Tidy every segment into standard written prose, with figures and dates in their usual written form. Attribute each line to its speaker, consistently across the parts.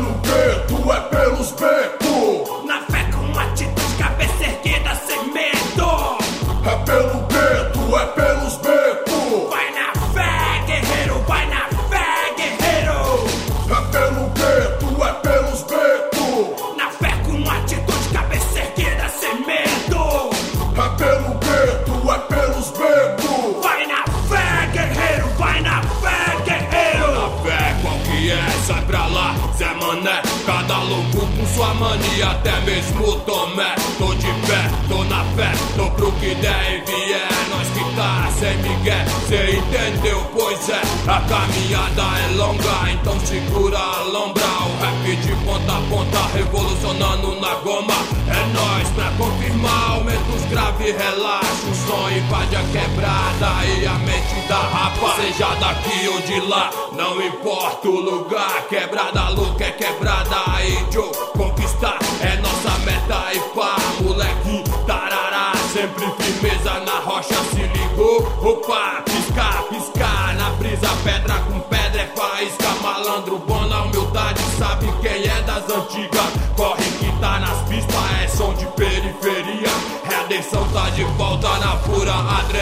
Speaker 1: pelo gueto, é pelos becos.
Speaker 2: Na fé com atitude, cabeça erguida sem medo.
Speaker 1: É pelo gueto, é pelos becos.
Speaker 2: Vai na fé, guerreiro, vai na fé, guerreiro.
Speaker 1: É pelo gueto, é pelos becos.
Speaker 2: Na fé com atitude, cabeça erguida sem medo.
Speaker 1: É pelo gueto, é pelos becos.
Speaker 2: Vai na fé, guerreiro, vai na fé, guerreiro.
Speaker 3: Na fé, qual que é? Sai pra lá, Zé Mané. Cada louco com sua mania, até mesmo Tomé. Tô de pé, tô na fé, tô pro que der e vier. Nós que tá sem migué, cê entendeu? Pois é, a caminhada é longa, então segura a lombra. O rap de ponta a ponta, revolucionando na goma. É nóis pra confirmar, aumenta os graves, relaxa. O som invade a quebrada e a mente da rapa. Seja daqui ou de lá, não importa o lugar. Quebrada, louca é quebrada. Aí, Joe, conquistar é nossa meta. E pá, moleque, tarará. Sempre firmeza na rocha, se ligou? Opa, piscar, piscar. Na brisa, pedra com pedra é faísca. Malandro bom na humildade, sabe quem é das antigas. Corre que tá nas pistas, é som de periferia. Redenção tá de volta na pura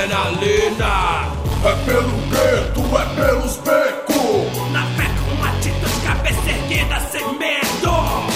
Speaker 3: adrenalina.
Speaker 1: É pelo gueto, é pelos becos.
Speaker 2: Na fé com atitude, cabeça erguida sem medo.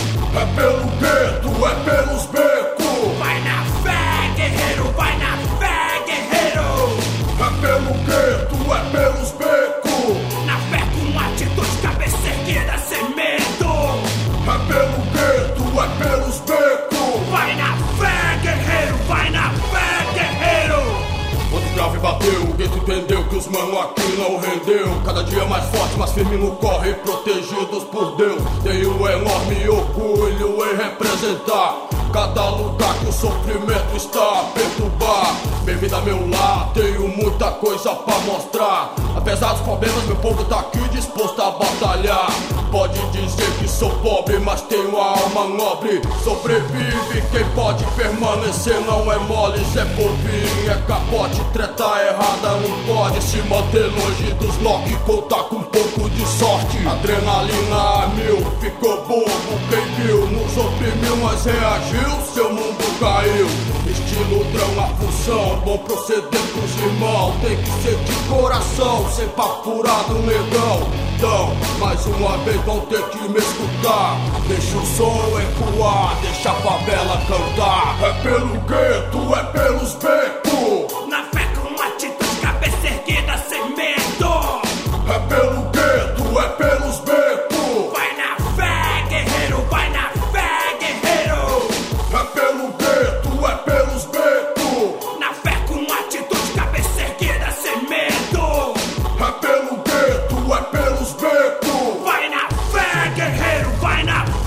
Speaker 1: É pelo gueto, é pelos becos.
Speaker 2: Vai na fé, guerreiro, vai na fé, guerreiro.
Speaker 1: É pelo gueto, é pelos becos.
Speaker 2: Na fé com atitude, cabeça erguida sem medo.
Speaker 1: É pelo gueto, é pelos becos.
Speaker 2: Vai na fé, guerreiro, vai na fé, guerreiro.
Speaker 1: Outro grave bateu, o gueto entendeu que os mano aqui não rendeu. Cada dia mais forte, mais firme no corre, protegidos por Deus. Tenho enorme orgulho em representar cada lugar que o sofrimento está a perturbar. Bem-vindo a meu lar, tenho muita coisa pra mostrar. Apesar dos problemas, meu povo tá aqui disposto a batalhar. Pode dizer que sou pobre, mas tenho a alma nobre. Sobrevive quem pode permanecer, não é mole, Zé Bobinho é capote. Treta errada não pode se manter longe dos lock. Contar com um pouco de sorte. Adrenalina a mil, ficou bobo quem viu. Nos oprimiu, mas reagiu, seu mundo caiu. Estilo drão, a função, bom proceder pros irmãos. Tem que ser de coração, sem papo furado, negão. Então, mais uma vez vão ter que me escutar. Deixa o som ecoar, deixa a favela cantar. É pelo gueto, é pelos becos.
Speaker 2: Na fé com atitude, cabeça erguida sem medo.
Speaker 1: É pelo gueto, é pelos becos.
Speaker 2: Vai na fé, guerreiro, vai na fé, guerreiro.
Speaker 1: É pelo gueto, é pelos becos.
Speaker 2: Na fé com atitude, cabeça erguida sem medo.
Speaker 1: É pelo gueto, é pelos becos.
Speaker 2: Vai na fé, guerreiro, vai na